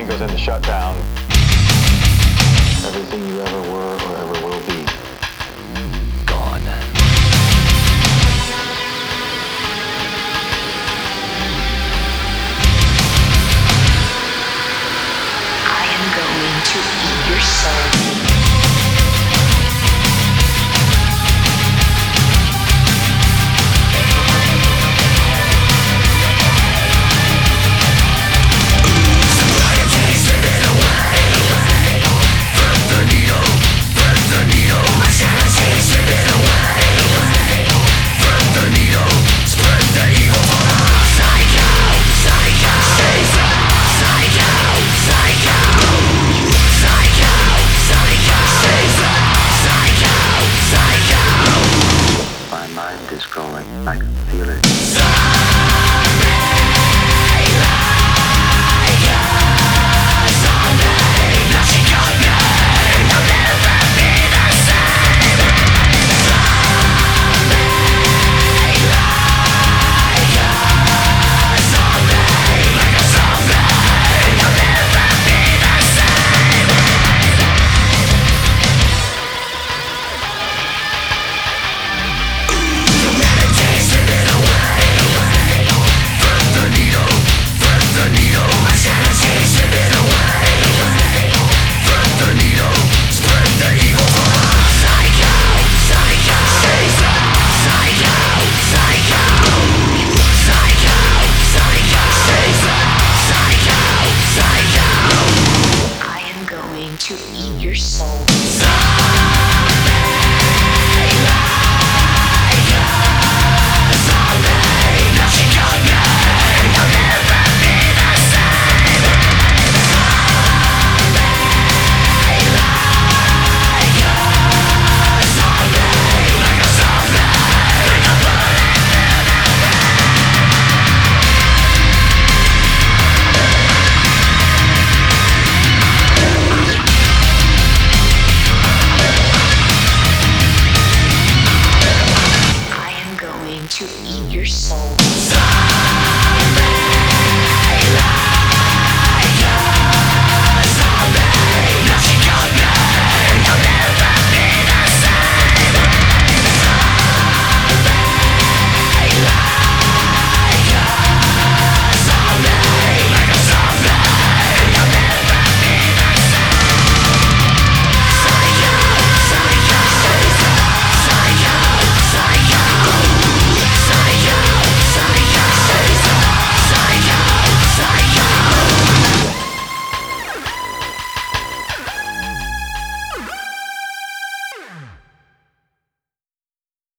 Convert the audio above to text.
brain goes into shutdown. Everything you ever were or ever will be, gone. I am going to eat your soul. Is going, I can feel it. To eat your soul. To eat your soul.